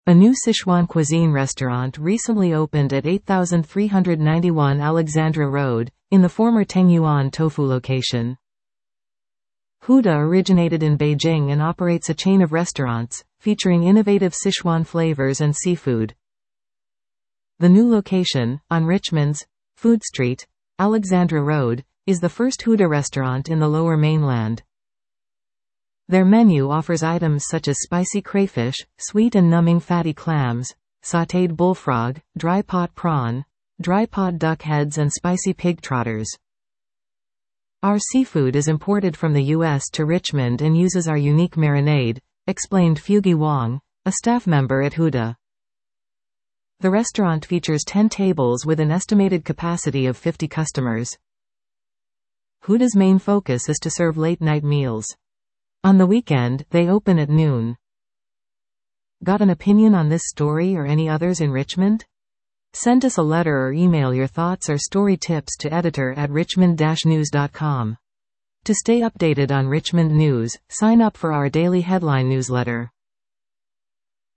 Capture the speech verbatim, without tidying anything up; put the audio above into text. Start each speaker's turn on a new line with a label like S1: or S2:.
S1: A new Sichuan cuisine restaurant recently opened at eight thousand three hundred ninety-one Alexandra Road, in the former Tengyuan Tofu location. Huda originated in Beijing and operates a chain of restaurants, featuring innovative Sichuan flavors and seafood. The new location, on Richmond's Food Street, Alexandra Road, is the first Huda restaurant in the Lower Mainland. Their menu offers items such as spicy crayfish, sweet and numbing fatty clams, sautéed bullfrog, dry pot prawn, dry pot duck heads and spicy pig trotters. Our seafood is imported from the U S to Richmond and uses our unique marinade, explained Fugi Wang, a staff member at Huda. The restaurant features ten tables with an estimated capacity of fifty customers. Huda's main focus is to serve late-night meals. On the weekend, they open at noon. Got an opinion on this story or any others in Richmond? Send us a letter or email your thoughts or story tips to editor at richmond dash news dot com. To stay updated on Richmond news, sign up for our daily headline newsletter.